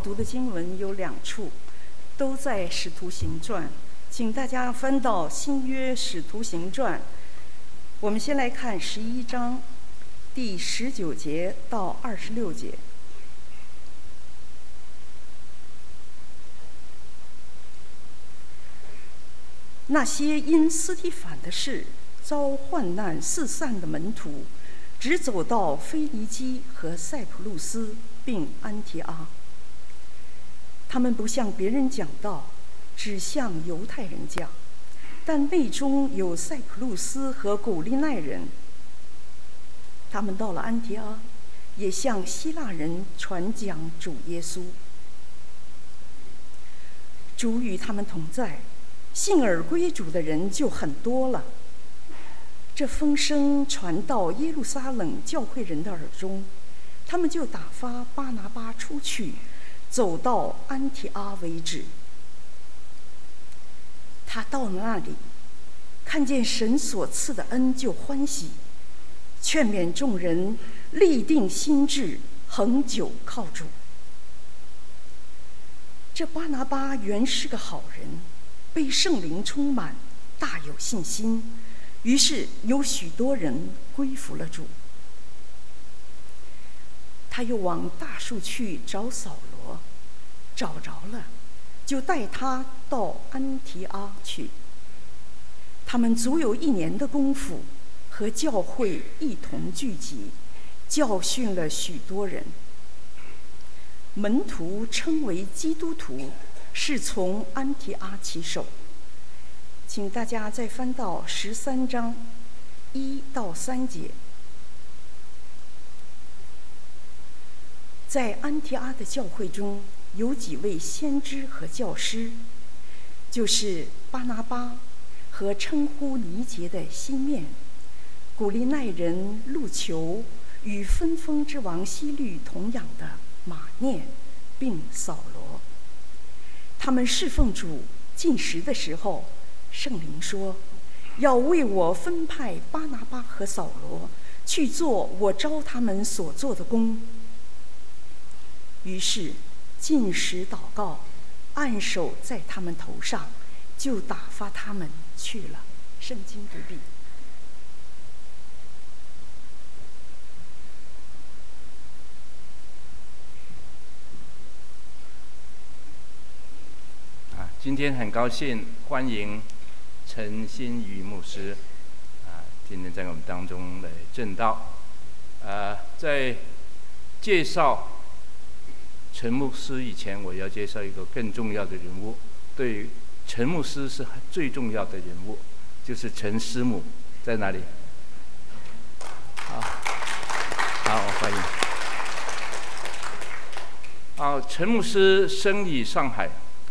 读的经文有2处，都在《使徒行传》，请大家翻到新约《使徒行传》。我们先来看11章第19节到26节。那些因司提反的事遭患难四散的门徒，只走到腓尼基和塞浦路斯并安提阿。他们不向别人讲道，只向犹太人讲，但内中有塞浦路斯和古利奈人。他们到了安提阿，也向希腊人传讲主耶稣。主与他们同在，信而归主的人就很多了。这风声传到耶路撒冷教会人的耳中，他们就打发巴拿巴出去，走到安提阿为止。他到了那里，看见神所赐的恩，就欢喜，劝勉众人立定心志，恒久靠主。这巴拿巴原是个好人，被圣灵充满，大有信心，于是有许多人归服了主。他又往大树去找扫罗，找着了，就带他到安提阿去。他们足有1年的功夫，和教会一同聚集，教训了许多人。门徒称为基督徒，是从安提阿起手。请大家再翻到13章1到3节。在安提阿的教会中，有几位先知和教师，就是巴拿巴和称呼尼结的西面，古利奈人路求，与分封之王希律同养的马念，并扫罗。他们侍奉主进食的时候，圣灵说，要为我分派巴拿巴和扫罗去做我召他们所做的工。于是禁食祷告，按手在他们头上，就打发他们去了。圣经读毕。 今天很高兴欢迎陈新宇牧师今天在我们当中来证道。在介绍陈牧师以前，我要介绍一个更重要的人物，对陈牧师是最重要的人物，就是陈师母，在哪里？好，欢迎。陈牧师生于上海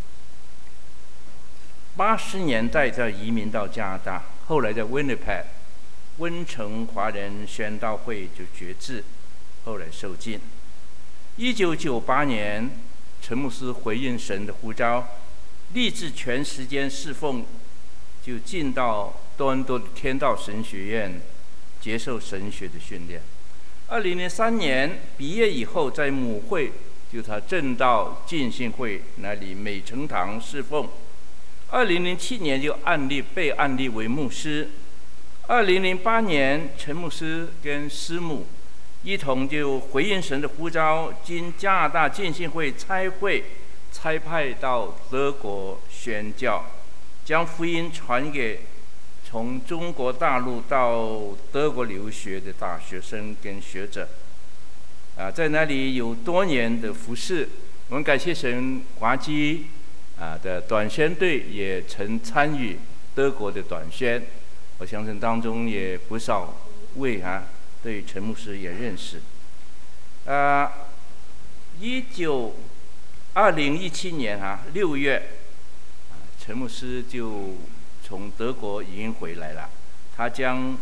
，80年代在移民到加拿大，后来在 Winnipeg 温城华人宣道会就决志，后来受浸。1998年，陈牧师回应神的呼召，立志全时间侍奉，就进到多伦多的天道神学院接受神学的训练。2003年毕业以后，在母会，就他正道浸信会那里美城堂侍奉。2007年就被按立为牧师。2008年，陈牧师跟师母一同就回应神的呼召，经加拿大浸信会差派到德国宣教，将福音传给从中国大陆到德国留学的大学生跟学者。在那里有多年的服事。我们感谢神，华基的短宣队也曾参与德国的短宣，我相信当中也不少位对陈牧师也认识。2017年6月，陈牧师就从德国已经回来了，他将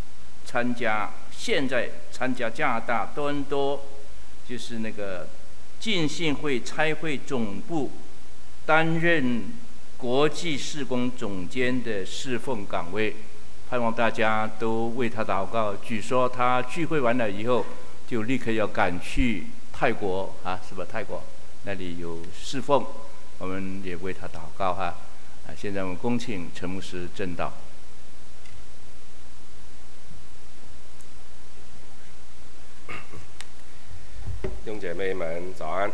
现在参加加拿大多伦多，就是那个浸信会差会总部，担任国际事工总监的侍奉岗位。盼望大家都为他祷告。据说他聚会完了以后，就立刻要赶去泰国是吧？泰国那里有侍奉，我们也为他祷告哈。现在我们恭请陈牧师证道。 弟兄姐妹们早安。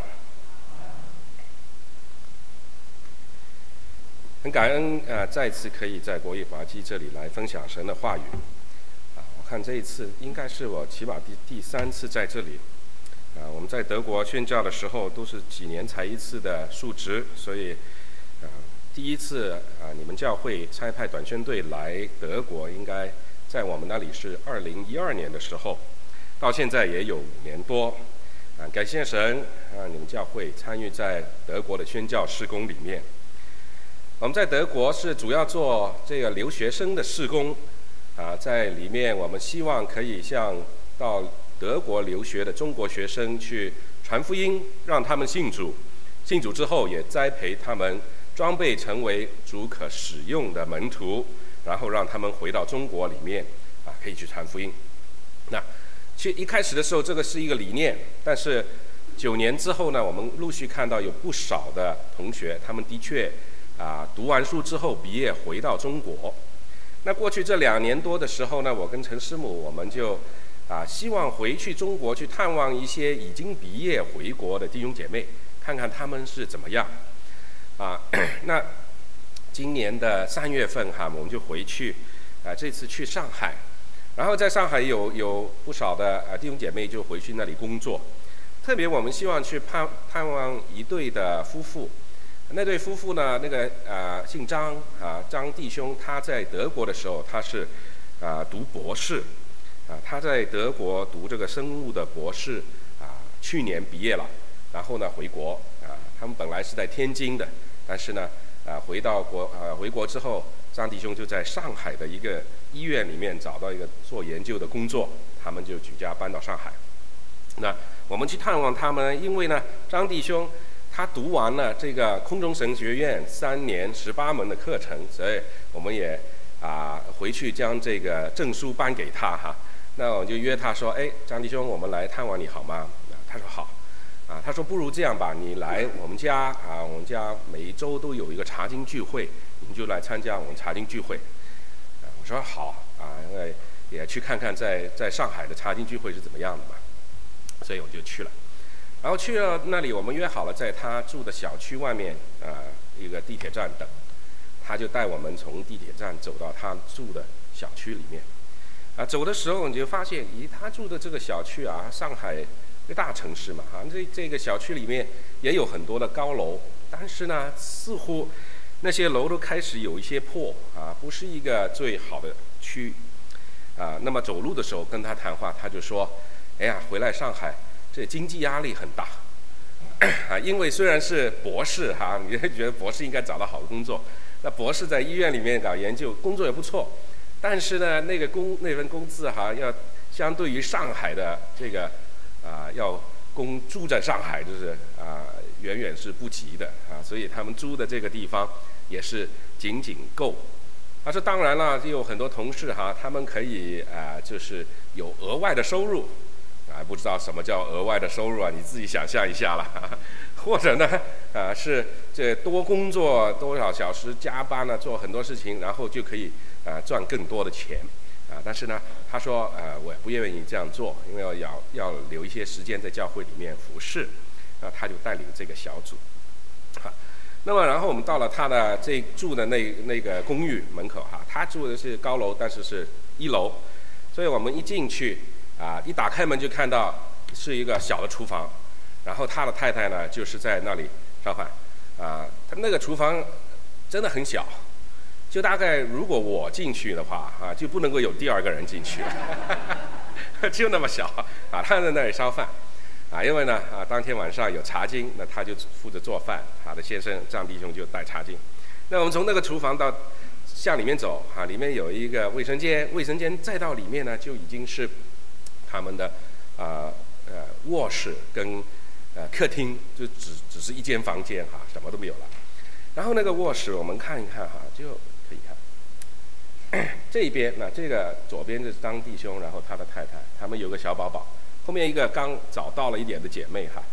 很感恩再次可以在国语华基这里来分享神的话语。我看这一次应该是我起码第3次在这里。我们在德国宣教的时候都是几年才一次的述职，所以第一次你们教会差派短宣队来德国，应该在我们那里是2012年的时候，到现在也有5年多。感谢神你们教会参与在德国的宣教事工里面。我们在德国是主要做这个留学生的事工在里面我们希望可以向到德国留学的中国学生去传福音，让他们信主，信主之后也栽培他们装备成为主可使用的门徒，然后让他们回到中国里面可以去传福音。那一开始的时候这个是一个理念，但是9年之后呢，我们陆续看到有不少的同学，他们的确读完书之后毕业回到中国。那过去这2年多的时候呢，我跟陈师母我们就希望回去中国去探望一些已经毕业回国的弟兄姐妹，看看他们是怎么样那今年的3月份我们就回去这次去上海，然后在上海有不少的弟兄姐妹就回去那里工作。特别我们希望去探望一对的夫妇，那对夫妇呢，那个姓张张弟兄，他在德国的时候他是读博士他在德国读这个生物的博士去年毕业了，然后呢回国他们本来是在天津的，但是呢回国之后，张弟兄就在上海的一个医院里面找到一个做研究的工作，他们就举家搬到上海。那我们去探望他们，因为呢张弟兄他读完了这个空中神学院3年18门的课程，所以我们也回去将这个证书颁给他那我就约他说，张弟兄，我们来探望你好吗？他说好他说不如这样吧，你来我们家我们家每一周都有一个查经聚会，你就来参加我们查经聚会我说好因为也去看看在上海的查经聚会是怎么样的嘛，所以我就去了。然后去了那里，我们约好了在他住的小区外面一个地铁站等，他就带我们从地铁站走到他住的小区里面走的时候你就发现他住的这个小区上海一个大城市嘛这个小区里面也有很多的高楼，但是呢似乎那些楼都开始有一些破不是一个最好的区那么走路的时候跟他谈话，他就说回来上海这经济压力很大因为虽然是博士你会觉得博士应该找到好的工作，那博士在医院里面搞研究工作也不错，但是呢那份工资要相对于上海的这个要住在上海就是远远是不及的所以他们租的这个地方也是仅够。他说当然了，有很多同事他们可以就是有额外的收入不知道什么叫额外的收入你自己想象一下了或者呢是这多工作多少小时加班做很多事情，然后就可以赚更多的钱但是呢他说我也不愿意这样做，因为要留一些时间在教会里面服侍，他就带领这个小组那么然后我们到了他的住的那个公寓门口他住的是高楼，但是是1楼，所以我们一进去一打开门就看到是一个小的厨房，然后他的太太呢就是在那里烧饭他那个厨房真的很小，就大概如果我进去的话就不能够有第2个人进去就那么小他在那里烧饭因为呢当天晚上有查经，那他就负责做饭，他的先生张弟兄就带查经。那我们从那个厨房到向里面走里面有一个卫生间再到里面呢就已经是他们的卧室跟客厅，就只是一间房间什么都没有了。然后那个卧室我们看一看就可以看这边这个左边就是张弟兄，然后他的太太，他们有个小宝宝，后面一个刚找到了一点的姐妹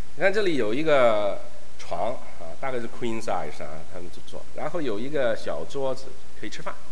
你看这里有一个床啊，大概是 queen size 啊，他们坐，然后有一个小桌子可以吃饭。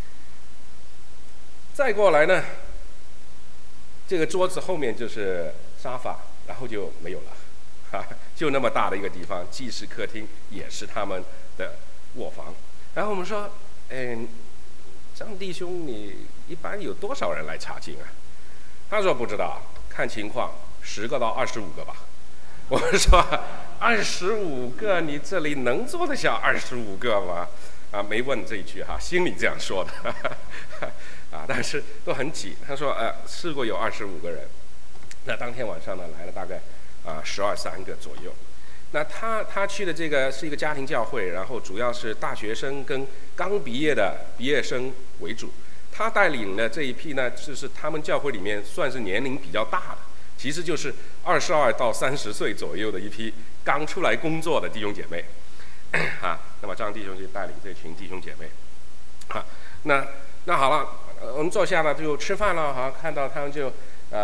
再过来呢，这个桌子后面就是沙发，然后就没有了，就那么大的一个地方，既是客厅也是他们的卧房。然后我们说，张弟兄，你一般有多少人来查经啊？他说不知道，看情况，10个到25个吧。我说25个，你这里能坐得下25个吗？啊，没问这一句哈，心里这样说的，啊，但是都很挤。他说试过有25个人，那当天晚上呢来了大概12、13个左右。那他去的这个是一个家庭教会，然后主要是大学生跟刚毕业的毕业生为主。他带领的这一批呢，就是他们教会里面算是年龄比较大的，其实就是22到30岁左右的一批刚出来工作的弟兄姐妹。那么张弟兄就带领这群弟兄姐妹，那好了，我们坐下了就吃饭了，好，看到他们就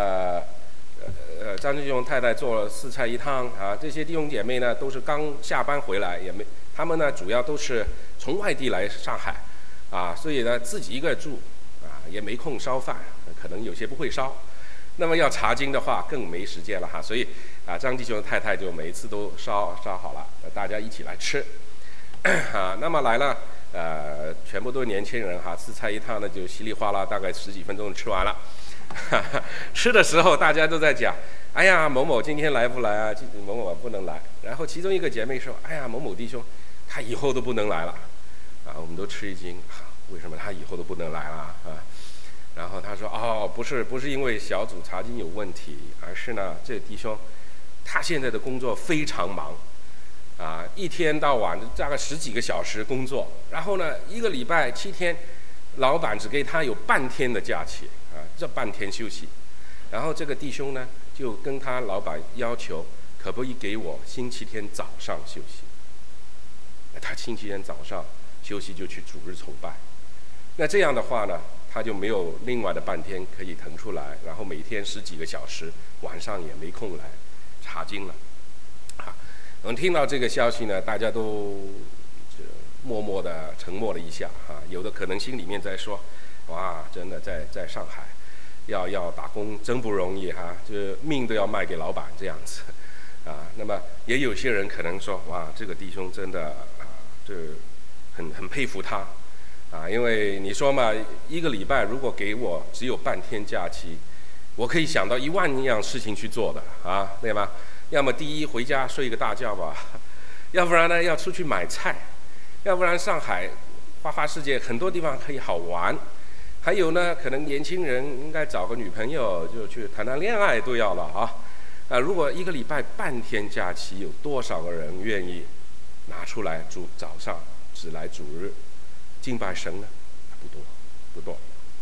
张弟兄太太做了4菜1汤啊，这些弟兄姐妹呢都是刚下班回来，他们呢主要都是从外地来上海啊，所以呢自己一个人住啊，也没空烧饭，可能有些不会烧。那么要查经的话更没时间了哈，所以张弟兄的太太就每一次都烧好了，大家一起来吃那么来了全部都是年轻人哈，4菜1汤呢就稀里哗啦大概10几分钟吃完了吃的时候大家都在讲，哎呀某某今天来不来啊，某某不能来。然后其中一个姐妹说，哎呀某某弟兄他以后都不能来了我们都吃一惊为什么他以后都不能来了然后他说不是因为小组查经有问题，而是呢这个弟兄他现在的工作非常忙一天到晚大概10几个小时工作，然后呢1个礼拜7天，老板只给他有半天的假期这半天休息。然后这个弟兄呢就跟他老板要求，可不可以给我星期天早上休息？他星期天早上休息就去主日崇拜。那这样的话呢，他就没有另外的半天可以腾出来，然后每天10几个小时，晚上也没空来查经了我们听到这个消息呢，大家都默默的沉默了一下有的可能心里面在说，哇，真的在上海要打工真不容易就命都要卖给老板这样子那么也有些人可能说，哇，这个弟兄真的这很佩服他因为你说嘛，1个礼拜如果给我只有半天假期，我可以想到1万样事情去做的对吧？要么第一回家睡个大觉吧，要不然呢要出去买菜，要不然上海花世界很多地方可以好玩，还有呢可能年轻人应该找个女朋友就去谈恋爱都要了如果1个礼拜半天假期，有多少个人愿意拿出来早上只来主日敬拜神呢？不多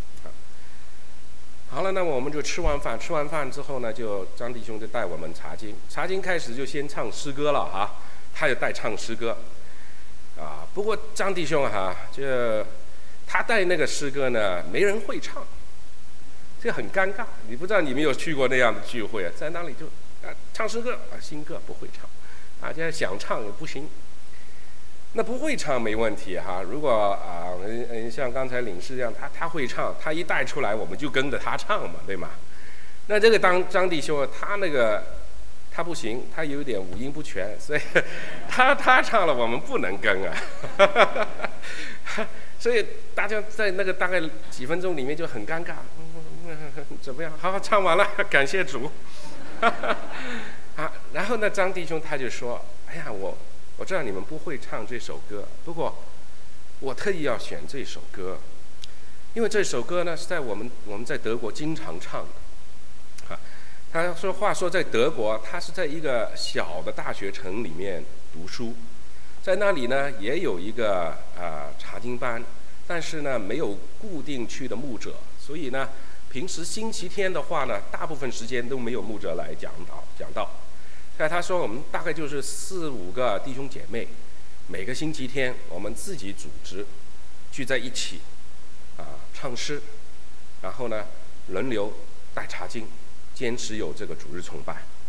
好了，那么我们就吃完饭之后呢，就张弟兄就带我们查经开始就先唱诗歌了他就带唱诗歌不过张弟兄就他带那个诗歌呢，没人会唱，这很尴尬。你不知道你们有去过那样的聚会在那里就唱诗歌新歌不会唱，大家想唱也不行。那不会唱没问题如果像刚才领事这样，他会唱，他一带出来我们就跟着他唱嘛，对吗？那这个张弟兄他不行，他有点五音不全，所以他唱了我们不能跟所以大家在那个大概几分钟里面就很尴尬怎么样？好，唱完了，感谢主然后呢张弟兄他就说，哎呀我知道你们不会唱这首歌，不过我特意要选这首歌，因为这首歌呢是在我们在德国经常唱的他说话说在德国，他是在一个小的大学城里面读书，在那里呢也有一个查经班，但是呢没有固定去的牧者，所以呢平时星期天的话呢，大部分时间都没有牧者来讲道。他说我们大概就是4、5个弟兄姐妹，每个星期天我们自己组织聚在一起唱诗，然后呢轮流带查经，坚持有这个主日崇拜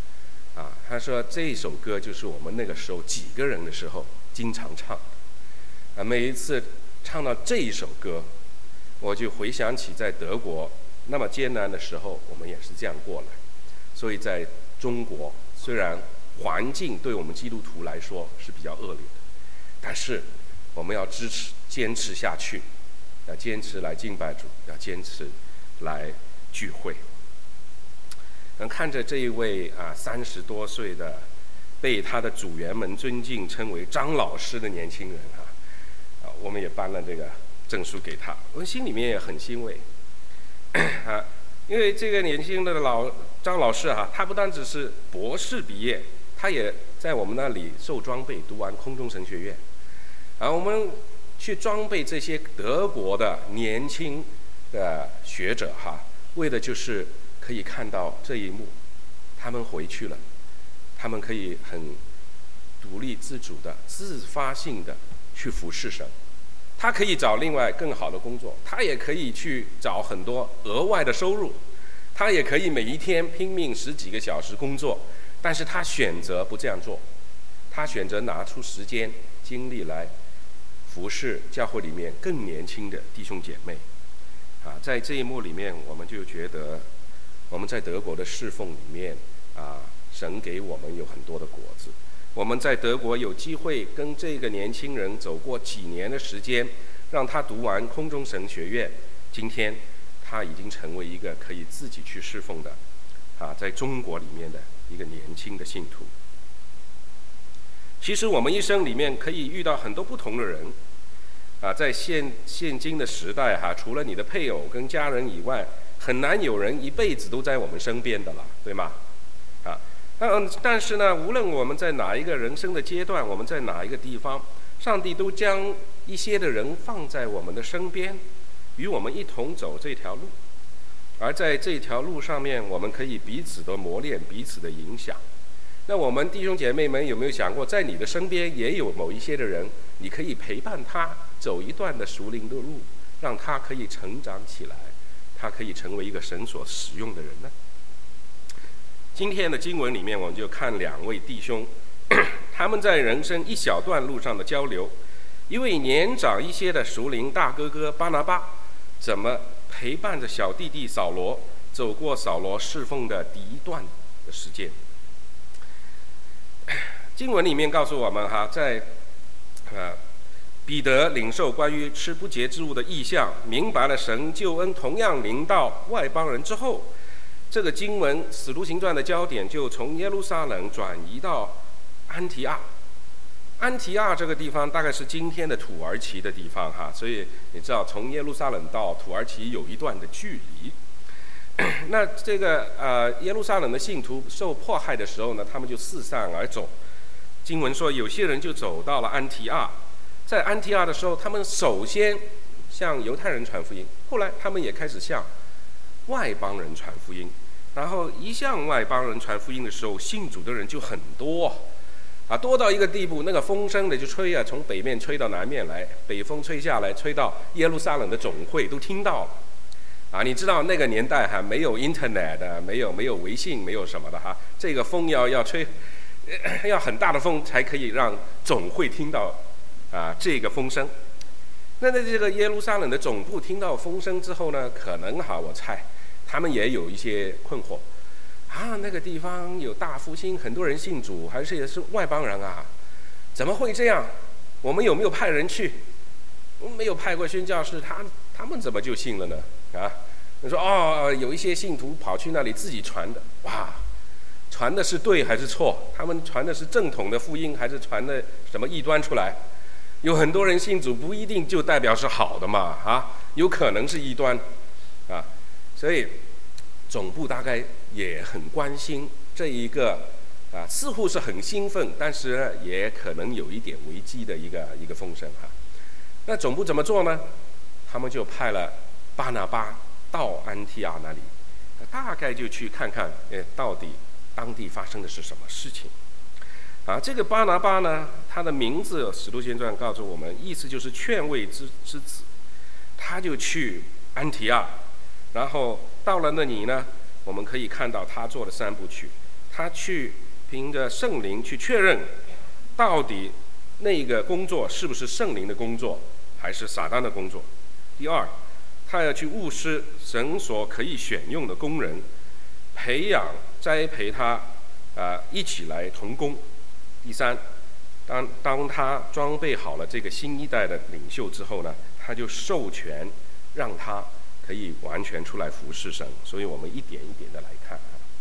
他说这首歌就是我们那个时候几个人的时候经常唱每一次唱到这一首歌，我就回想起在德国那么艰难的时候，我们也是这样过来。所以在中国，虽然环境对我们基督徒来说是比较恶劣的，但是我们要坚持下去，要坚持来敬拜主，要坚持来聚会。看着这一位30多岁的被他的组员们尊敬称为张老师的年轻人我们也颁了这个证书给他，我心里面也很欣慰因为这个年轻的张老师他不单只是博士毕业，他也在我们那里受装备，读完空中神学院我们去装备这些德国的年轻的学者为的就是可以看到这一幕，他们回去了，他们可以很独立自主的自发性的去服侍神。他可以找另外更好的工作，他也可以去找很多额外的收入，他也可以每一天拼命10几个小时工作，但是他选择不这样做，他选择拿出时间精力来服侍教会里面更年轻的弟兄姐妹在这一幕里面，我们就觉得我们在德国的侍奉里面神给我们有很多的果子。我们在德国有机会跟这个年轻人走过几年的时间，让他读完空中神学院，今天他已经成为一个可以自己去侍奉的在中国里面的一个年轻的信徒。其实我们一生里面可以遇到很多不同的人在现今的时代除了你的配偶跟家人以外，很难有人一辈子都在我们身边的了，对吗？但是呢，无论我们在哪一个人生的阶段，我们在哪一个地方，上帝都将一些的人放在我们的身边，与我们一同走这条路。而在这条路上面，我们可以彼此的磨练，彼此的影响。那我们弟兄姐妹们有没有想过，在你的身边也有某一些的人，你可以陪伴他走一段的属灵的路，让他可以成长起来，他可以成为一个神所使用的人呢？今天的经文里面，我们就看2位弟兄他们在人生一小段路上的交流。一位年长一些的属灵大哥哥巴拿巴，怎么陪伴着小弟弟扫罗走过扫罗侍奉的第一段的时间。经文里面告诉我们在彼得领受关于吃不洁之物的意象，明白了神救恩同样临到外邦人之后，这个经文《使徒行传》的焦点就从耶路撒冷转移到安提阿。安提阿这个地方大概是今天的土耳其的地方所以你知道从耶路撒冷到土耳其有一段的距离。那这个耶路撒冷的信徒受迫害的时候呢，他们就四散而走。经文说有些人就走到了安提阿，在安提阿的时候，他们首先向犹太人传福音，后来他们也开始向外邦人传福音。然后一向外邦人传福音的时候，信主的人就很多多到一个地步，那个风声的就吹从北面吹到南面来，北风吹下来，吹到耶路撒冷的总会都听到了你知道那个年代没有 internet 没有微信，没有什么的这个风要吹要很大的风才可以让总会听到这个风声。那这个耶路撒冷的总部听到风声之后呢，可能我猜他们也有一些困惑那个地方有大复兴，很多人信主，还是也是外邦人怎么会这样？我们有没有派人去？我们没有派过宣教士，他们怎么就信了呢？你说有一些信徒跑去那里自己传的，传的是对还是错？他们传的是正统的福音，还是传的什么异端出来？有很多人信主不一定就代表是好的嘛有可能是异端所以总部大概也很关心这一个似乎是很兴奋，但是呢也可能有一点危机的一个风声那总部怎么做呢？他们就派了巴拿巴到安提阿那里，大概就去看看到底当地发生的是什么事情这个巴拿巴呢，他的名字《使徒行传》告诉我们，意思就是劝慰之子。他就去安提阿，然后到了那里呢，我们可以看到他做的3部曲。他去凭着圣灵去确认，到底那个工作是不是圣灵的工作，还是撒旦的工作。第二，他要去务实神所可以选用的工人，培养栽培他，一起来同工。第三，当他装备好了这个新一代的领袖之后呢，他就授权让他可以完全出来服侍神。所以我们一点一点的来看。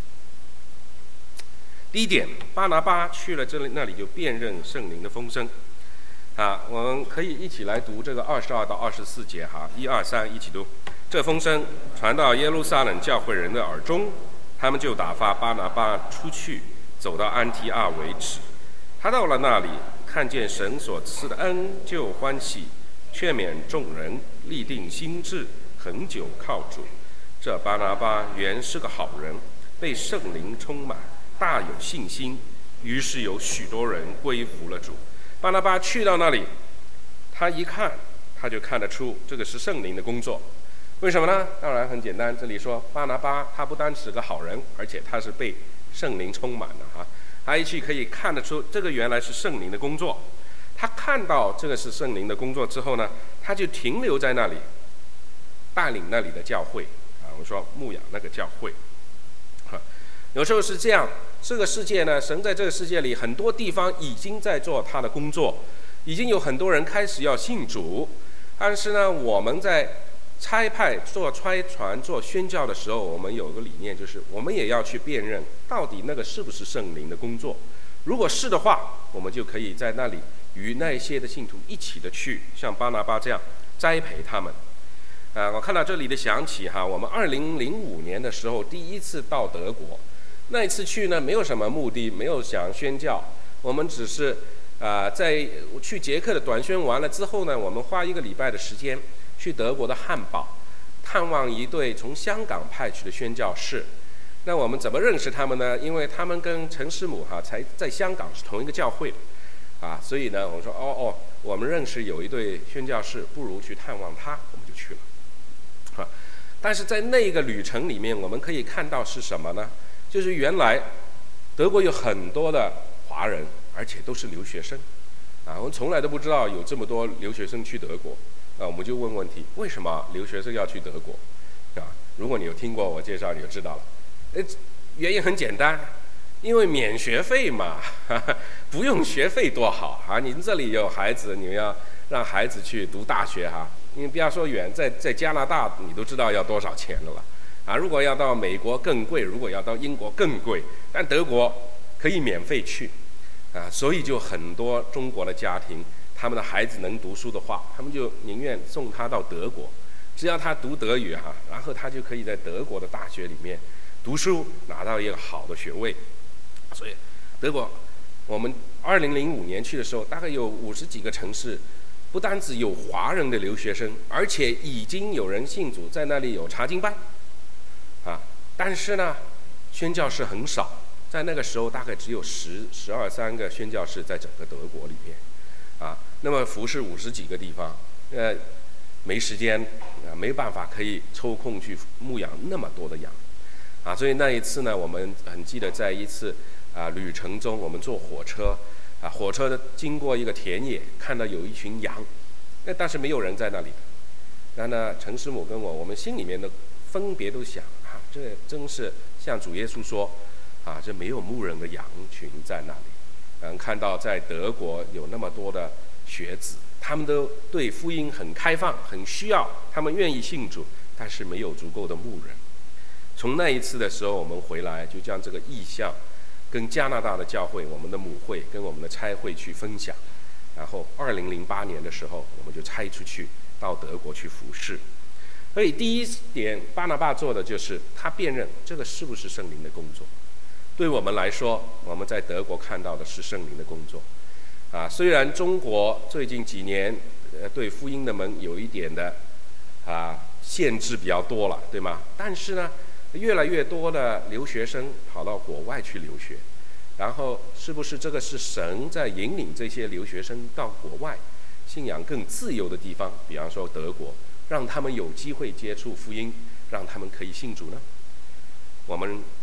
第一点，巴拿巴去了那里就辨认圣灵的风声。我们可以一起来读这个22到24节1、2、3一起读。这风声传到耶路撒冷教会人的耳中，他们就打发巴拿巴出去，走到安提阿为止。他到了那里，看见神所赐的恩，就欢喜，劝勉众人，立定心志，恒久靠主。这巴拿巴原是个好人，被圣灵充满，大有信心，于是有许多人归服了主。巴拿巴去到那里，他一看，他就看得出这个是圣灵的工作。为什么呢？当然很简单，这里说巴拿巴他不单是个好人，而且他是被圣灵充满的他一去可以看得出这个原来是圣灵的工作。他看到这个是圣灵的工作之后呢，他就停留在那里，带领那里的教会我们说牧养那个教会有时候是这样，这个世界呢，神在这个世界里很多地方已经在做他的工作，已经有很多人开始要信主，但是呢，我们在差派做差传做宣教的时候，我们有个理念，就是我们也要去辨认到底那个是不是圣灵的工作。如果是的话，我们就可以在那里与那些的信徒一起的去像巴拿巴这样栽培他们。我看到这里的想起我们2005年的时候第一次到德国，那一次去呢，没有什么目的，没有想宣教，我们只是在去捷克的短宣完了之后呢，我们花1个礼拜的时间去德国的汉堡探望一对从香港派去的宣教士。那我们怎么认识他们呢？因为他们跟陈师母才在香港是同一个教会的所以呢，我们说我们认识有一对宣教士，不如去探望他，我们就去了但是在那个旅程里面，我们可以看到是什么呢？就是原来德国有很多的华人，而且都是留学生我们从来都不知道有这么多留学生去德国我们就问问题，为什么留学生要去德国如果你有听过我介绍，你就知道了原因很简单，因为免学费嘛不用学费多好您这里有孩子，你要让孩子去读大学因为不要说远，在加拿大你都知道要多少钱了如果要到美国更贵，如果要到英国更贵，但德国可以免费去所以就很多中国的家庭，他们的孩子能读书的话，他们就宁愿送他到德国，只要他读德语然后他就可以在德国的大学里面读书，拿到一个好的学位。所以德国我们2005年去的时候，大概有50几个城市，不单只有华人的留学生，而且已经有人信主，在那里有查经班但是呢，宣教士很少，在那个时候大概只有12、13个宣教士在整个德国里面那么服侍50几个地方没时间没办法可以抽空去牧养那么多的羊所以那一次呢，我们很记得在一次旅程中，我们坐火车火车经过一个田野，看到有一群羊但是没有人在那里那呢，陈师母跟我们心里面的分别都想这真是像主耶稣说这没有牧人的羊群在那里看到在德国有那么多的学子，他们都对福音很开放，很需要，他们愿意信主，但是没有足够的牧人。从那一次的时候，我们回来就将这个意向跟加拿大的教会、我们的母会跟我们的差会去分享，然后2008年的时候，我们就差出去到德国去服侍。所以第一点，巴拿巴做的就是他辨认这个是不是圣灵的工作。对我们来说，我们在德国看到的是圣灵的工作虽然中国最近几年对福音的门有一点的限制比较多了，对吗？但是呢，越来越多的留学生跑到国外去留学，然后是不是这个是神在引领这些留学生到国外信仰更自由的地方，比方说德国，让他们有机会接触福音，让他们可以信主呢？我们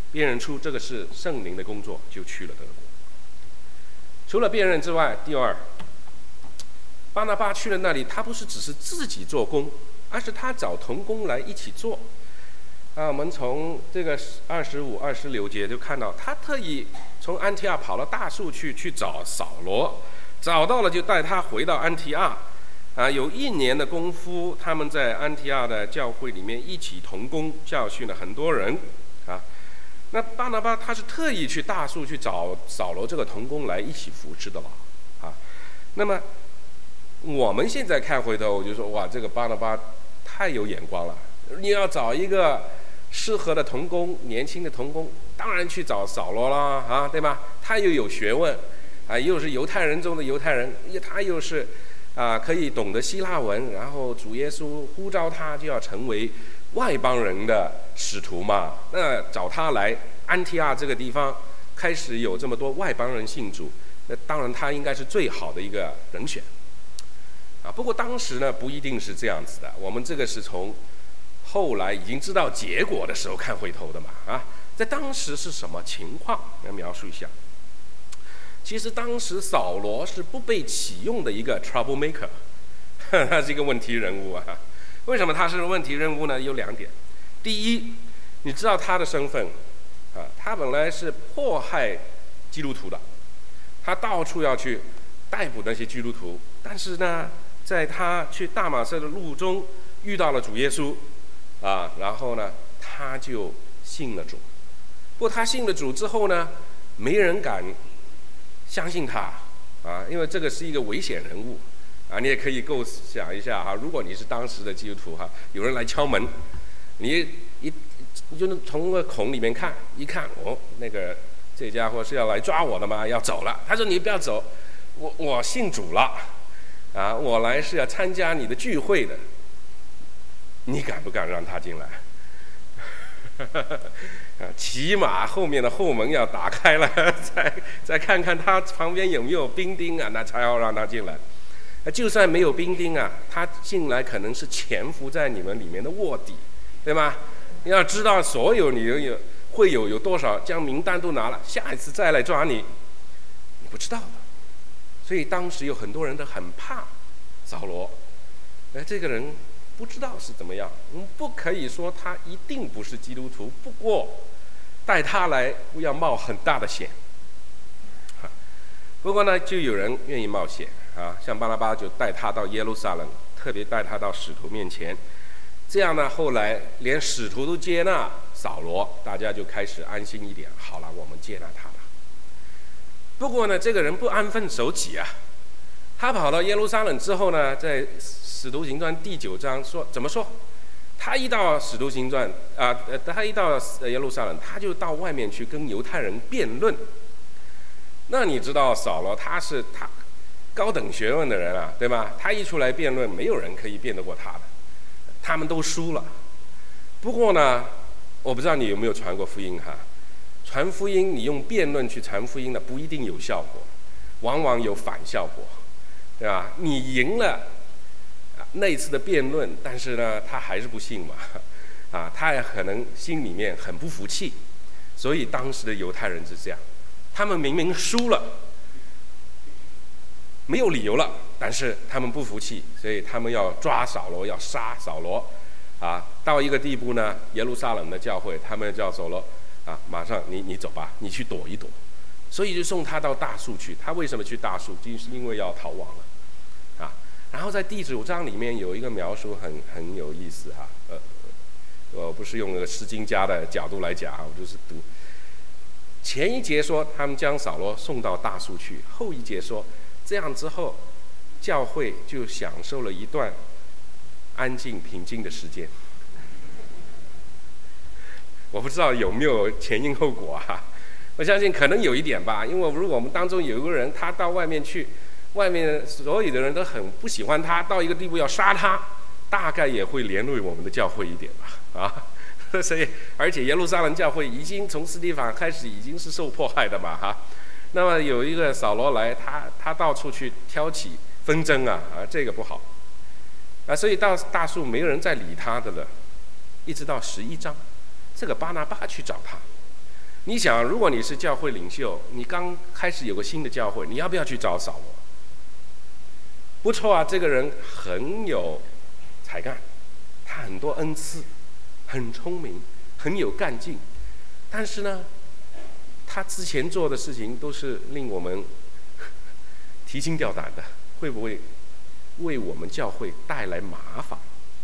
辨认出这个是圣灵的工作，就去了德国。除了辨认之外，第二，巴拿巴去了那里，他不是只是自己做工，而是他找同工来一起做。我们从这个25、26节就看到，他特意从安提阿跑到大树去找扫罗，找到了就带他回到安提阿。有1年的功夫，他们在安提阿的教会里面一起同工，教训了很多人。那巴拿巴他是特意去大树去找扫罗这个同工来一起服侍的了。那么我们现在看回头，我就说哇，这个巴拿巴太有眼光了。你要找一个适合的同工，年轻的同工，当然去找扫罗啦，对吧？他又有学问，又是犹太人中的犹太人，他又是可以懂得希腊文，然后主耶稣呼召他就要成为外邦人的使徒嘛。那找他来安提阿这个地方，开始有这么多外邦人信主，那当然他应该是最好的一个人选。不过当时呢不一定是这样子的，我们这个是从后来已经知道结果的时候看回头的嘛。在当时是什么情况？来描述一下。其实当时扫罗是不被启用的一个 troublemaker， 他是一个问题人物啊。为什么他是问题人物呢？有2点。第一，你知道他的身份他本来是迫害基督徒的，他到处要去逮捕那些基督徒，但是呢在他去大马色的路中遇到了主耶稣然后呢他就信了主。不过他信了主之后呢，没人敢相信他因为这个是一个危险人物你也可以构想一下如果你是当时的基督徒有人来敲门，你就从个孔里面看，一看那个这家伙是要来抓我的吗？要走了。他说你不要走，我信主了我来是要参加你的聚会的，你敢不敢让他进来？起码后面的后门要打开了，再看看他旁边有没有兵丁那才要让他进来。就算没有兵丁他进来可能是潜伏在你们里面的卧底，对吗？你要知道所有你会有多少，将名单都拿了，下一次再来抓你，你不知道的。所以当时有很多人都很怕扫罗，这个人不知道是怎么样，我们不可以说他一定不是基督徒，不过带他来不要冒很大的险。不过呢，就有人愿意冒险像巴拿巴就带他到耶路撒冷，特别带他到使徒面前。这样呢，后来连使徒都接纳扫罗，大家就开始安心一点。好了，我们接纳他了。不过呢，这个人不安分守己他跑到耶路撒冷之后呢，在使徒行传第9章说怎么说？他一到使徒行传他一到耶路撒冷，他就到外面去跟犹太人辩论。那你知道扫罗他高等学问的人对吧？他一出来辩论，没有人可以辩得过他的，他们都输了。不过呢，我不知道你有没有传过福音传福音你用辩论去传福音的不一定有效果，往往有反效果，对吧？你赢了那一次的辩论，但是呢他还是不信嘛他也可能心里面很不服气。所以当时的犹太人是这样，他们明明输了，没有理由了，但是他们不服气，所以他们要抓扫罗，要杀扫罗到一个地步呢，耶路撒冷的教会他们叫扫罗马上你走吧，你去躲一躲。所以就送他到大树去。他为什么去大树？就是因为要逃亡了然后在第9章里面有一个描述很有意思我不是用那个诗经家的角度来讲我就是读前一节说他们将扫罗送到大树去，后一节说这样之后教会就享受了一段安静平静的时间。我不知道有没有前因后果我相信可能有一点吧，因为如果我们当中有一个人他到外面去，外面所有的人都很不喜欢他，到一个地步要杀他，大概也会连累我们的教会一点吧所以而且耶路撒冷教会已经从斯蒂法开始已经是受迫害的嘛那么有一个扫罗来，他到处去挑起纷争这个不好所以到大树没有人再理他的了。一直到11章，这个巴拿巴去找他， 你想，如果你是教会领袖，你刚开始有个新的教会，你要不要去找扫罗？不错啊，这个人很有才干，他很多恩赐，很聪明，很有干劲。但是呢，他之前做的事情都是令我们提心吊胆的，会不会为我们教会带来麻烦？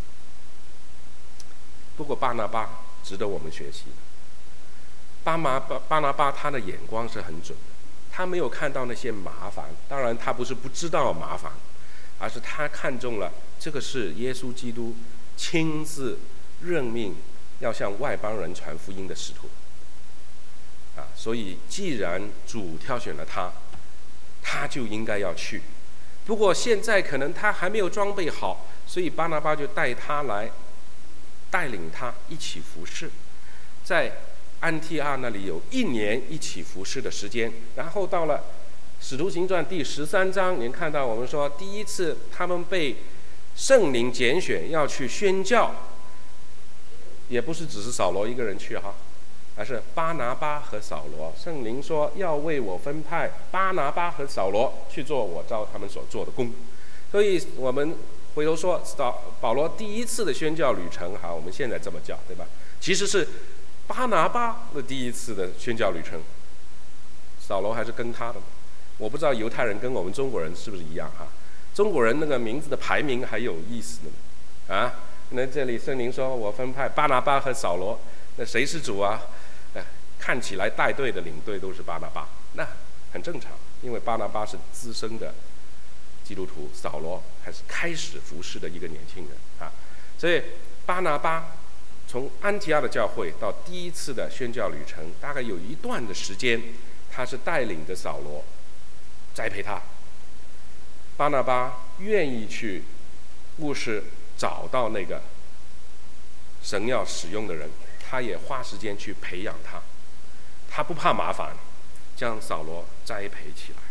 不过巴拿巴值得我们学习。巴拿巴他的眼光是很准的，他没有看到那些麻烦，当然他不是不知道麻烦，而是他看中了这个是耶稣基督亲自任命要向外邦人传福音的使徒所以既然主挑选了他，他就应该要去。不过现在可能他还没有装备好，所以巴拿巴就带他来，带领他一起服侍，在安提阿那里有1年一起服侍的时间。然后到了使徒行传第13章，您看到我们说第一次他们被圣灵拣选要去宣教，也不是只是扫罗一个人去而是巴拿巴和扫罗。圣灵说要为我分派巴拿巴和扫罗去做我召他们所做的工。所以我们回头说保罗第一次的宣教旅程我们现在这么叫，对吧？其实是巴拿巴的第一次的宣教旅程，扫罗还是跟他的。我不知道犹太人跟我们中国人是不是一样中国人那个名字的排名还有意思呢那这里圣灵说我分派巴拿巴和扫罗，那谁是主看起来带队的领队都是巴拿巴，那很正常，因为巴拿巴是资深的基督徒，扫罗还是开始服侍的一个年轻人所以巴拿巴从安提阿的教会到第一次的宣教旅程，大概有一段的时间，他是带领着扫罗，栽培他。巴拿巴愿意去务实找到那个神要使用的人，他也花时间去培养他，他不怕麻烦，将扫罗栽培起来。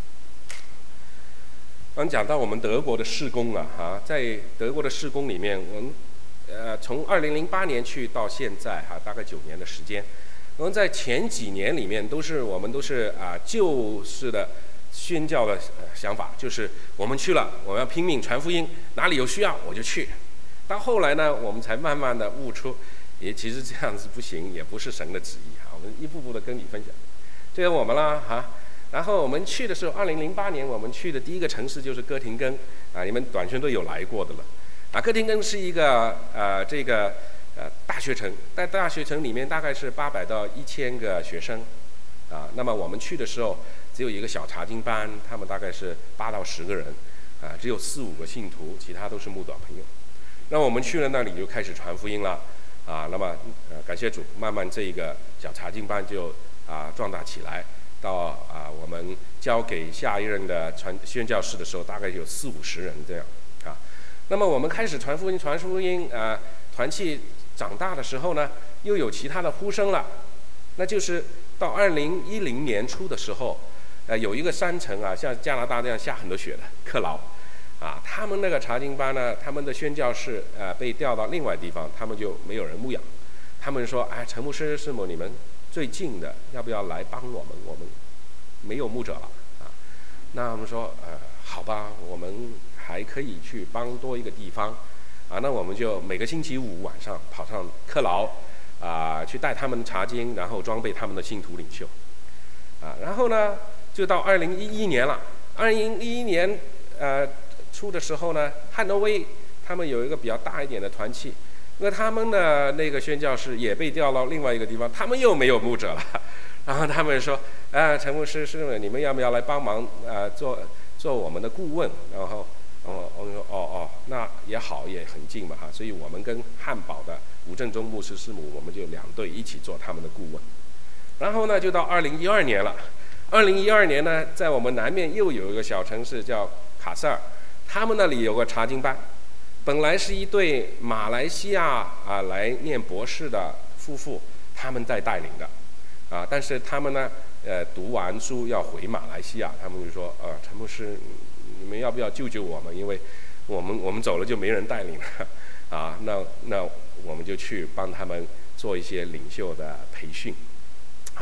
刚讲到我们德国的事工在德国的事工里面，我们从2008年去到现在大概9年的时间。我们在前几年里面我们都是旧式的宣教的想法，就是我们去了，我们要拼命传福音，哪里有需要我就去。到后来呢，我们才慢慢的悟出，其实这样子不行，也不是神的旨意我们一步步的跟你分享。这个我们啦然后我们去的时候，2008年我们去的第一个城市就是哥廷根你们短宣队有来过的了哥廷根是一个这个大学城，在大学城里面大概是800到1000个学生那么我们去的时候只有一个小查经班，他们大概是8到10个人只有4、5个信徒，其他都是慕道朋友。那我们去了那里就开始传福音了那么感谢主，慢慢这个小查经班就壮大起来，到我们交给下一任的宣教士的时候，大概有40、50人这样那么我们开始传福音团契长大的时候呢，又有其他的呼声了。那就是到2010年初的时候有一个山城像加拿大这样下很多雪的克劳他们那个查经班呢，他们的宣教士被调到另外地方，他们就没有人牧养。他们说陈牧师师母，你们最近的要不要来帮我们？我们没有牧者了那我们说好吧，我们还可以去帮多一个地方那我们就每个星期5晚上跑上克劳去带他们查经，然后装备他们的信徒领袖然后呢就到2011年了。2011年初的时候呢，汉诺威他们有一个比较大一点的团契，那他们的那个宣教士也被调到另外一个地方，他们又没有牧者了然后他们说陈牧师师母，你们要不要来帮忙做我们的顾问？然后我们说那也好，也很近嘛所以我们跟汉堡的吴正中牧师师母，我们就2队一起做他们的顾问。然后呢就到2012年了。2012年呢，在我们南面又有一个小城市叫卡塞尔，他们那里有个查经班，本来是一对马来西亚来念博士的夫妇，他们在带领的但是他们呢读完书要回马来西亚，他们就说陈牧师，你们要不要救救我们？因为我们走了就没人带领了那我们就去帮他们做一些领袖的培训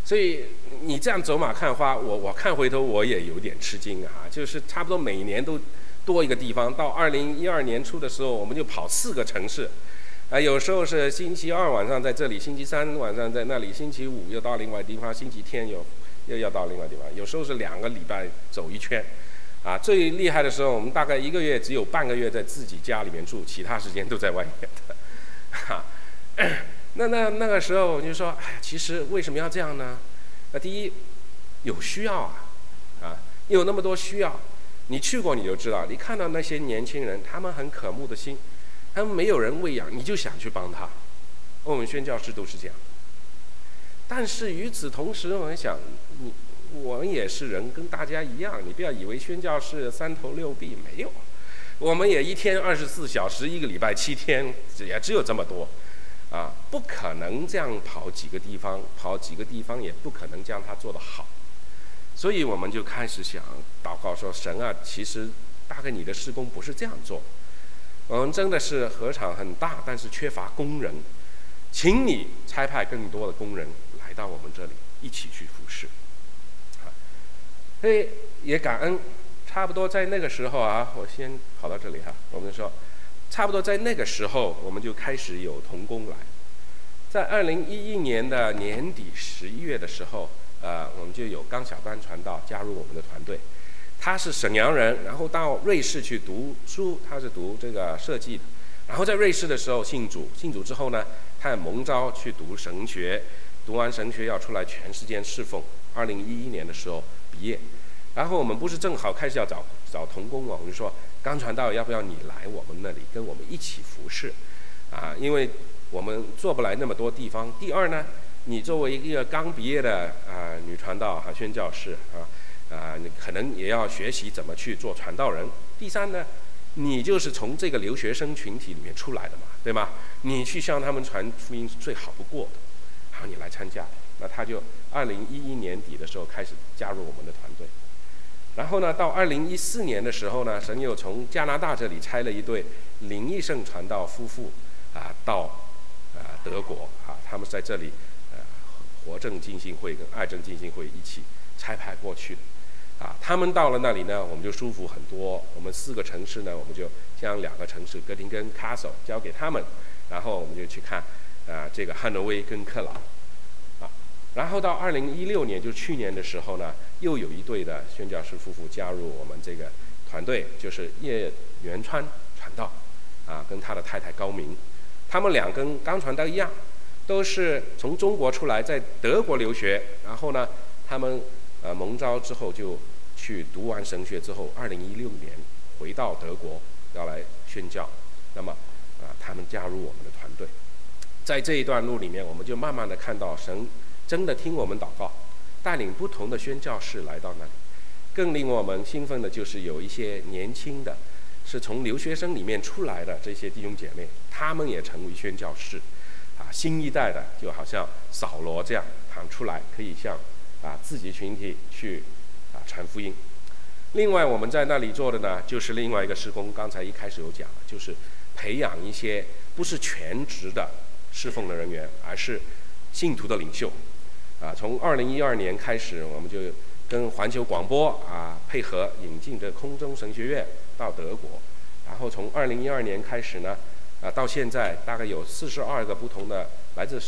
所以你这样走马看花，我看回头我也有点吃惊啊，就是差不多每年都多一个地方。到2012年初的时候，我们就跑4个城市，有时候是星期二晚上在这里，星期三晚上在那里，星期五又到另外地方，星期天又要到另外地方，有时候是2个礼拜走一圈。最厉害的时候，我们大概1个月只有半个月在自己家里面住，其他时间都在外面的。那个时候我就说，其实为什么要这样呢？第一，有需要有那么多需要，你去过你就知道，你看到那些年轻人，他们很渴慕的心，他们没有人喂养，你就想去帮他。我们宣教士都是这样。但是与此同时，我想我们也是人，跟大家一样，你不要以为宣教士3头6臂，没有，我们也一天24小时，1个礼拜7天，也只有这么多，不可能这样跑几个地方也不可能将它做得好，所以我们就开始想祷告说，神啊，其实大概你的事工不是这样做，我们真的是禾场很大，但是缺乏工人，请你差派更多的工人来到我们这里一起去服事。所以也感恩，差不多在那个时候我先跑到这里我们说，差不多在那个时候，我们就开始有同工来。在2011年的年底11月的时候，我们就有刚小丹传道加入我们的团队。他是沈阳人，然后到瑞士去读书，他是读这个设计的。然后在瑞士的时候信主之后呢，他也蒙召去读神学，读完神学要出来全世界侍奉。2011年的时候毕业，然后我们不是正好开始要找同工我们就说，刚传道要不要你来我们那里跟我们一起服侍因为我们做不来那么多地方。第二呢，你作为一个刚毕业的女传道宣教士你可能也要学习怎么去做传道人。第三呢，你就是从这个留学生群体里面出来的嘛，对吗？你去向他们传福音是最好不过的，然后你来参加。那他就2011年底的时候开始加入我们的团队。然后呢，到2014年的时候呢，神又从加拿大这里差了一对林义胜传道夫妇到德国他们在这里活证浸信会跟爱证浸信会一起差派过去的他们到了那里呢，我们就舒服很多。我们4个城市呢，我们就将2个城市哥廷根 Castle 交给他们，然后我们就去看这个汉诺威跟克劳然后到2016年，就去年的时候呢，又有一对的宣教士夫妇加入我们这个团队，就是叶元川传道跟他的太太高明，他们俩跟刚传道一样，都是从中国出来，在德国留学，然后呢，他们蒙召之后就去读完神学之后，2016年回到德国要来宣教，那么他们加入我们的团队。在这一段路里面，我们就慢慢的看到神真的听我们祷告，带领不同的宣教士来到那里。更令我们兴奋的就是有一些年轻的，是从留学生里面出来的这些弟兄姐妹，他们也成为宣教士新一代的，就好像扫罗这样出来，可以向自己群体去传福音。另外我们在那里做的呢，就是另外一个事工，刚才一开始有讲了，就是培养一些不是全职的侍奉的人员，而是信徒的领袖从2012年开始，我们就跟环球广播配合引进这空中神学院到德国，然后从2012年开始呢到现在大概有42个不同的来自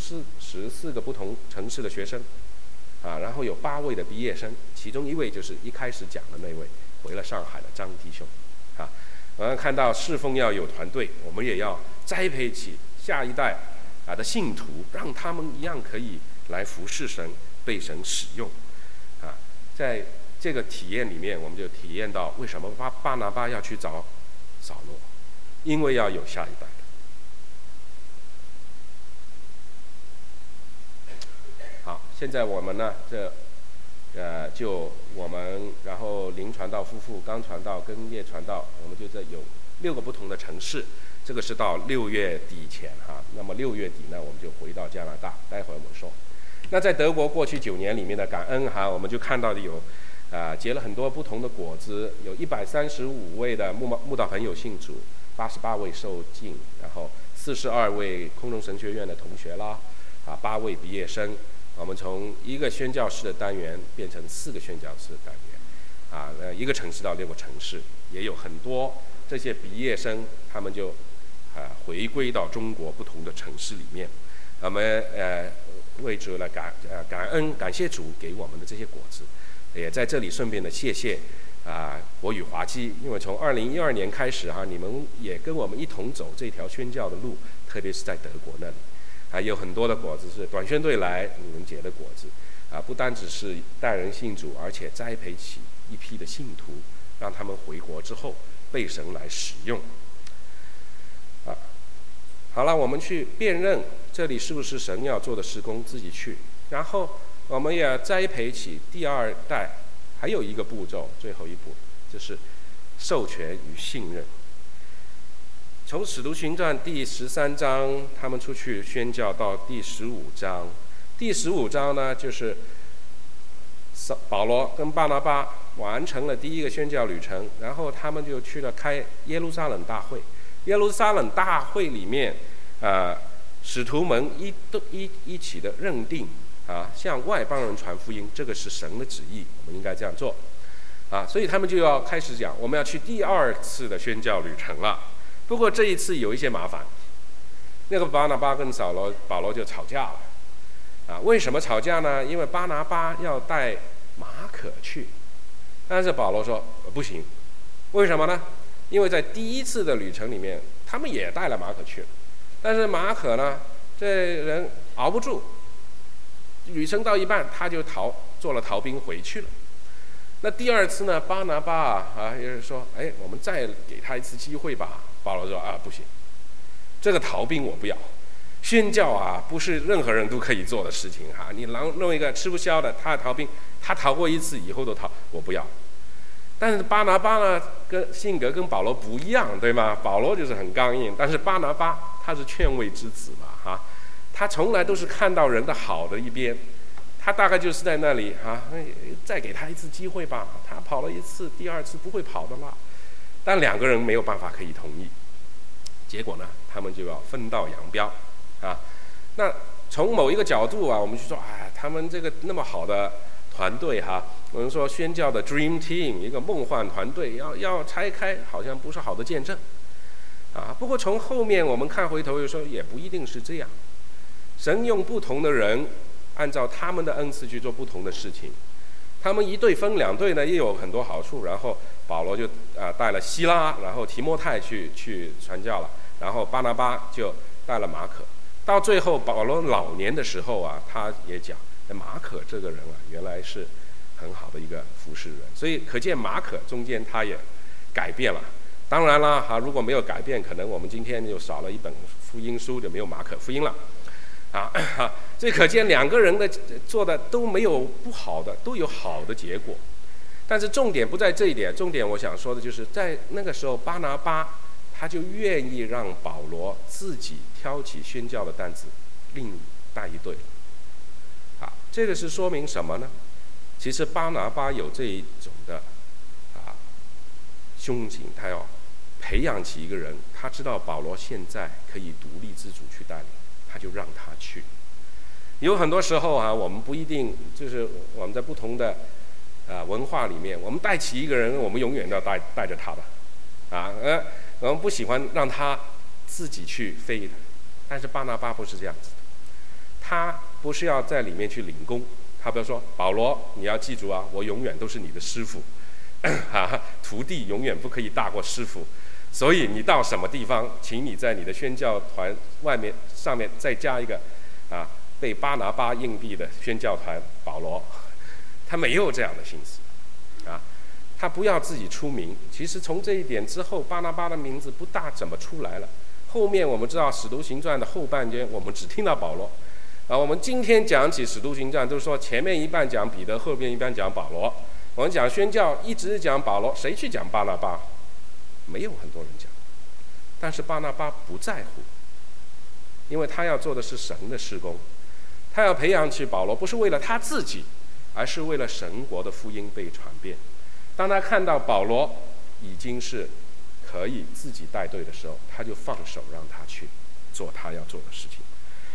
14个不同城市的学生然后有8位的毕业生，其中1位就是一开始讲的那位回了上海的张弟兄我们看到侍奉要有团队，我们也要栽培起下一代的信徒，让他们一样可以来服侍神，被神使用在这个体验里面，我们就体验到为什么巴拿巴要去找扫罗，因为要有下一代的。好，现在我们呢就我们然后林传道夫妇、刚传道跟叶传道，我们就在有6个不同的城市，这个是到6月底前那么6月底呢，我们就回到加拿大，待会儿我们说。那在德国过去9年里面的感恩我们就看到有结了很多不同的果子，有135位的慕道朋友信主，88位受浸，然后42位空中神学院的同学啦，8位毕业生我们从1个宣教士的单元变成4个宣教士的单元，1个城市到6个城市，也有很多这些毕业生，他们就回归到中国不同的城市里面。我们为主来感谢主给我们的这些果子，也在这里顺便的谢谢国语华基，因为从2012年开始你们也跟我们一同走这条宣教的路，特别是在德国那里。有很多的果子是短宣队来你们结的果子，不单只是带人信主，而且栽培起一批的信徒，让他们回国之后被神来使用。好了，我们去辨认这里是不是神要做的事工，自己去。然后我们也栽培起第2代，还有一个步骤，最后一步就是授权与信任。从使徒行传第13章他们出去宣教到第15章，第15章呢就是保罗跟巴拿巴完成了第1个宣教旅程，然后他们就去了开耶路撒冷大会。耶路撒冷大会里面使徒们一起的认定向外邦人传福音，这个是神的旨意，我们应该这样做所以他们就要开始讲我们要去第2次的宣教旅程了。不过这一次有一些麻烦，那个巴拿巴跟保罗就吵架了为什么吵架呢？因为巴拿巴要带马可去，但是保罗说不行。为什么呢？因为在第1次的旅程里面他们也带了马可去了，但是马可呢这人熬不住，旅程到一半他就做了逃兵回去了。那第2次呢，巴拿巴也是说我们再给他一次机会吧。保罗说不行，这个逃兵我不要，宣教不是任何人都可以做的事情你弄一个吃不消的他逃兵，他逃过1次以后都逃，我不要。但是巴拿巴呢跟性格跟保罗不一样，对吗？保罗就是很刚硬，但是巴拿巴他是劝慰之子嘛他从来都是看到人的好的一边，他大概就是在那里再给他一次机会吧，他跑了1次，第2次不会跑的啦。但2个人没有办法可以同意，结果呢他们就要分道扬镳那从某一个角度我们就说他们这个那么好的团队我们说宣教的 dream team， 一个梦幻团队要拆开，好像不是好的见证不过从后面我们看回头又说也不一定是这样，神用不同的人按照他们的恩赐去做不同的事情，他们1队分2队呢也有很多好处。然后保罗就带了希拉，然后提摩太去传教了，然后巴拿巴就带了马可。到最后保罗老年的时候他也讲马可这个人原来是很好的一个服侍人，所以可见马可中间他也改变了。当然了如果没有改变，可能我们今天就少了一本福音书，就没有马可福音了所以可见2个人的做的都没有不好的，都有好的结果。但是重点不在这一点，重点我想说的就是在那个时候巴拿巴他就愿意让保罗自己挑起宣教的担子，另带1队这个是说明什么呢？其实巴拿巴有这一种的胸襟，他要培养起一个人，他知道保罗现在可以独立自主去带领，他就让他去。有很多时候我们不一定就是我们在不同的文化里面，我们带起一个人，我们永远要带着他的我们不喜欢让他自己去飞的。但是巴拿巴不是这样子的，他不是要在里面去领功，他不要说保罗你要记住我永远都是你的师傅徒弟永远不可以大过师傅，所以你到什么地方，请你在你的宣教团上面再加一个被巴拿巴硬币的宣教团保罗。他没有这样的心思他不要自己出名。其实从这一点之后，巴拿巴的名字不大怎么出来了。后面我们知道使徒行传的后半节我们只听到保罗我们今天讲起使徒行传都说前面一半讲彼得，后面一半讲保罗。我们讲宣教一直讲保罗，谁去讲巴拿巴？没有很多人讲。但是巴拿巴不在乎，因为他要做的是神的事工，他要培养起保罗不是为了他自己，而是为了神国的福音被传遍。当他看到保罗已经是可以自己带队的时候，他就放手让他去做他要做的事情。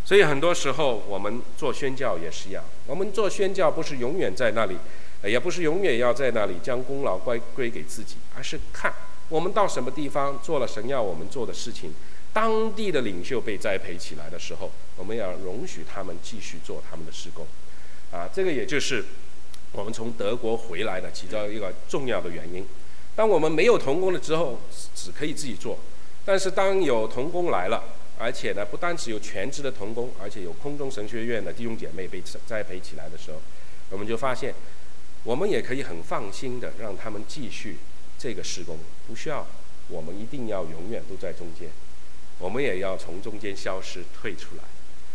所以很多时候我们做宣教也是一样，我们做宣教不是永远在那里，也不是永远要在那里将功劳归给自己，而是看我们到什么地方做了神要我们做的事情，当地的领袖被栽培起来的时候，我们要容许他们继续做他们的事工。这个也就是我们从德国回来的其中一个重要的原因。当我们没有同工了之后，只可以自己做，但是当有同工来了，而且呢，不单只有全职的同工，而且有空中神学院的弟兄姐妹被栽培起来的时候，我们就发现我们也可以很放心的让他们继续这个事工，不需要我们一定要永远都在中间，我们也要从中间消失退出来。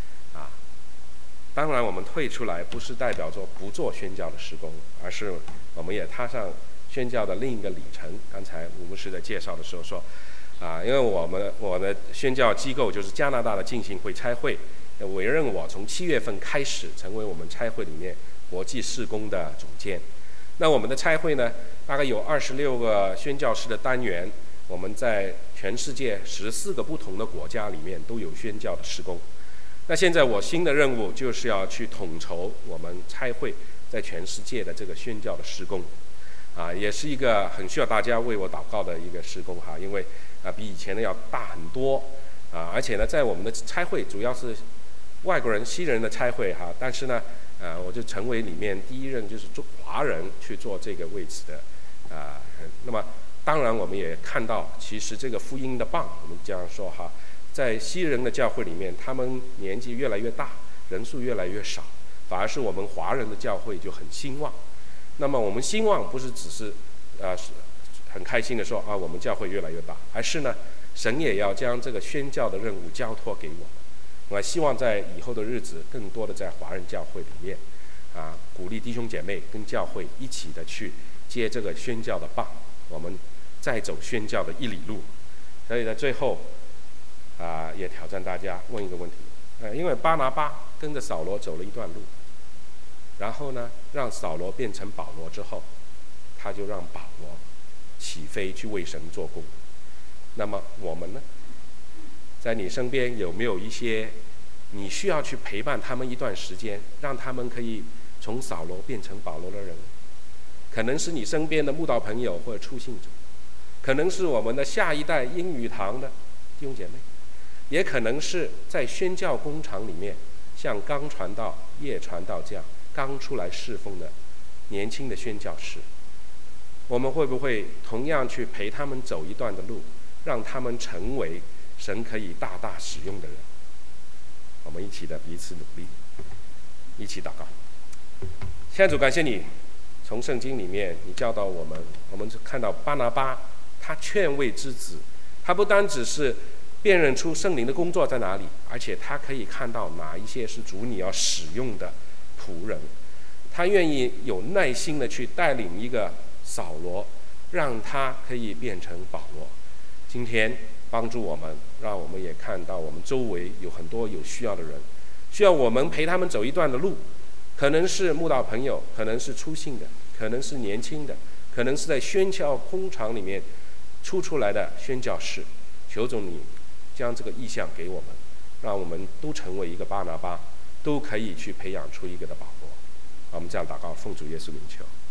当然我们退出来不是代表着不做宣教的事工，而是我们也踏上宣教的另一个里程。刚才吴牧师在介绍的时候说因为我的宣教机构就是加拿大的浸信会差会，委任我从7月份开始成为我们差会里面国际事工的总监。那我们的差会呢，大概有26个宣教士的单元，我们在全世界14个不同的国家里面都有宣教的事工。那现在我新的任务就是要去统筹我们差会在全世界的这个宣教的事工，也是一个很需要大家为我祷告的一个事工因为比以前的要大很多而且呢，在我们的差会主要是外国人、西人的差会但是呢，我就成为里面第一任就是做华人去做这个位置的人。那么当然我们也看到，其实这个福音的棒，我们这样说在西人的教会里面，他们年纪越来越大，人数越来越少，反而是我们华人的教会就很兴旺。那么我们兴旺不是只是很开心的说我们教会越来越大，而是呢，神也要将这个宣教的任务交托给我们。我希望在以后的日子，更多的在华人教会里面鼓励弟兄姐妹跟教会一起的去接这个宣教的棒，我们再走宣教的一里路。所以在最后也挑战大家问一个问题，因为巴拿巴跟着扫罗走了一段路，然后呢，让扫罗变成保罗之后，他就让保罗起飞去为神做工。那么我们呢，在你身边有没有一些你需要去陪伴他们一段时间，让他们可以从扫罗变成保罗的人？可能是你身边的慕道朋友或者初信者，可能是我们的下一代英语堂的弟兄姐妹，也可能是在宣教工厂里面像刚传道、叶传道这样刚出来侍奉的年轻的宣教士。我们会不会同样去陪他们走一段的路，让他们成为神可以大大使用的人？我们一起的彼此努力，一起祷告。现在主，感谢你从圣经里面你教导我们看到巴拿巴他劝慰之子，他不单只是辨认出圣灵的工作在哪里，而且他可以看到哪一些是主你要使用的仆人，他愿意有耐心的去带领一个扫罗，让他可以变成保罗。今天帮助我们，让我们也看到我们周围有很多有需要的人，需要我们陪他们走一段的路，可能是慕道朋友，可能是初信的，可能是年轻的，可能是在宣教工厂里面出来的宣教士。求主你将这个意向给我们，让我们都成为一个巴拿巴，都可以去培养出一个的保罗。我们这样祷告，奉主耶稣名求。